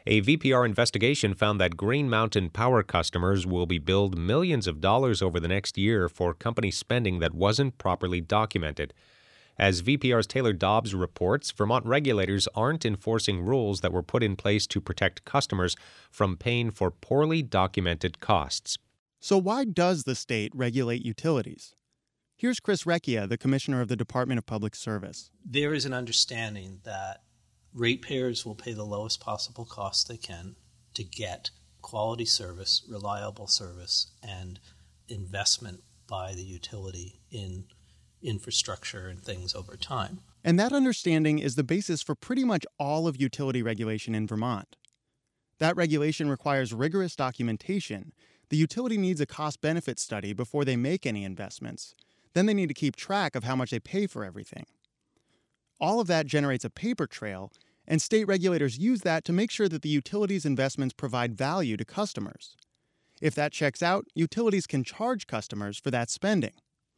A VPR investigation found that Green Mountain Power customers will be billed millions of dollars over the next year for company spending that wasn't properly documented. As VPR's Taylor Dobbs reports, Vermont regulators aren't enforcing rules that were put in place to protect customers from paying for poorly documented costs. So why does the state regulate utilities? Here's Chris Recchia, the Commissioner of the Department of Public Service. There is an understanding that ratepayers will pay the lowest possible cost they can to get quality service, reliable service, and investment by the utility in infrastructure and things over time. And that understanding is the basis for pretty much all of utility regulation in Vermont. That regulation requires rigorous documentation. The utility needs a cost-benefit study before they make any investments. Then they need to keep track of how much they pay for everything. All of that generates a paper trail, and state regulators use that to make sure that the utility's investments provide value to customers. If that checks out, utilities can charge customers for that spending.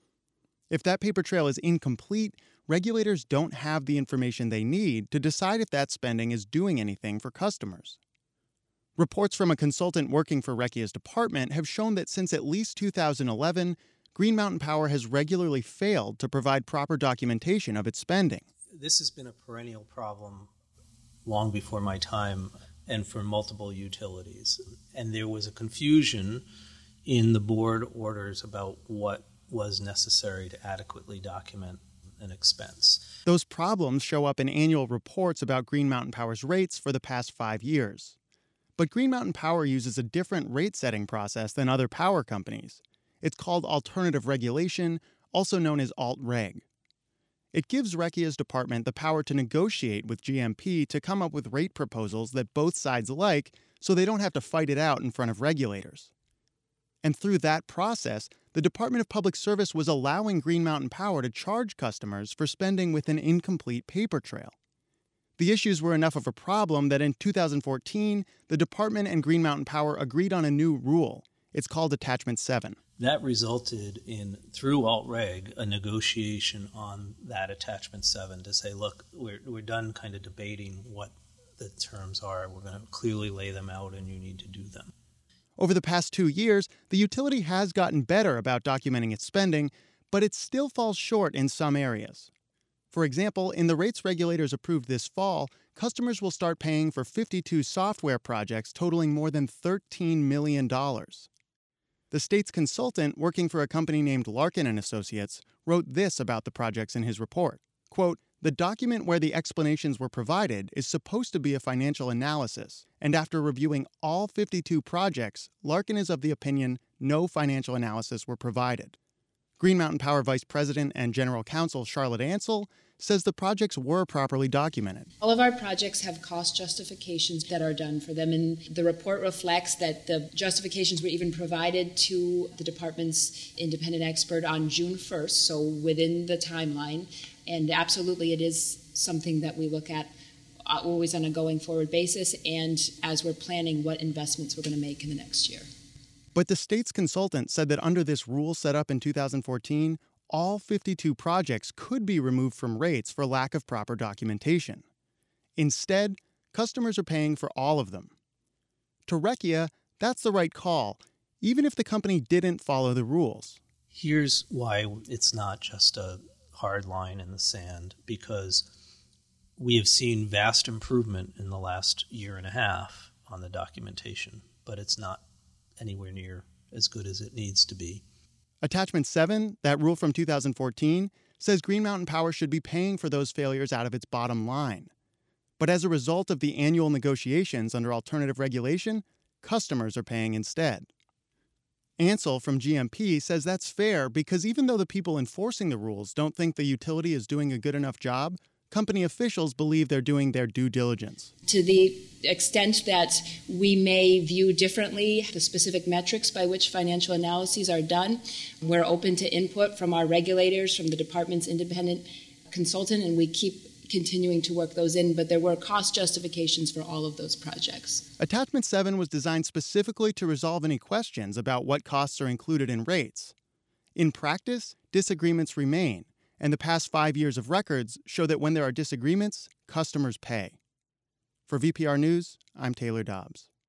If that paper trail is incomplete, regulators don't have the information they need to decide if that spending is doing anything for customers. Reports from a consultant working for Recchia's department have shown that since at least 2011, Green Mountain Power has regularly failed to provide proper documentation of its spending. This has been a perennial problem long before my time and for multiple utilities. And there was a confusion in the board orders about what was necessary to adequately document an expense. Those problems show up in annual reports about Green Mountain Power's rates for the past 5 years. But Green Mountain Power uses a different rate-setting process than other power companies. It's called alternative regulation, also known as alt-reg. It gives Recchia's department the power to negotiate with GMP to come up with rate proposals that both sides like so they don't have to fight it out in front of regulators. And through that process, the Department of Public Service was allowing Green Mountain Power to charge customers for spending with an incomplete paper trail. The issues were enough of a problem that in 2014, the department and Green Mountain Power agreed on a new rule. It's called Attachment 7. That resulted in, through alt-reg, a negotiation on that Attachment 7 to say, look, we're done kind of debating what the terms are. We're going to clearly lay them out and you need to do them. Over the past 2 years, the utility has gotten better about documenting its spending, but it still falls short in some areas. For example, in the rates regulators approved this fall, customers will start paying for 52 software projects totaling more than $13 million. The state's consultant, working for a company named Larkin & Associates, wrote this about the projects in his report. Quote, "The document where the explanations were provided is supposed to be a financial analysis, and after reviewing all 52 projects, Larkin is of the opinion no financial analysis were provided." Green Mountain Power Vice President and General Counsel Charlotte Ansell says the projects were properly documented. All of our projects have cost justifications that are done for them, and the report reflects that the justifications were even provided to the department's independent expert on June 1st, so within the timeline. And absolutely, it is something that we look at always on a going forward basis, and as we're planning what investments we're going to make in the next year. But the state's consultant said that under this rule set up in 2014, all 52 projects could be removed from rates for lack of proper documentation. Instead, customers are paying for all of them. To Recchia, that's the right call, even if the company didn't follow the rules. Here's why it's not just a hard line in the sand, because we have seen vast improvement in the last year and a half on the documentation, but it's not anywhere near as good as it needs to be. Attachment 7, that rule from 2014, says Green Mountain Power should be paying for those failures out of its bottom line. But as a result of the annual negotiations under alternative regulation, customers are paying instead. Ansell from GMP says that's fair because even though the people enforcing the rules don't think the utility is doing a good enough job, company officials believe they're doing their due diligence. To the extent that we may view differently the specific metrics by which financial analyses are done, we're open to input from our regulators, from the department's independent consultant, and we keep continuing to work those in, but there were cost justifications for all of those projects. Attachment 7 was designed specifically to resolve any questions about what costs are included in rates. In practice, disagreements remain, and the past 5 years of records show that when there are disagreements, customers pay. For VPR News, I'm Taylor Dobbs.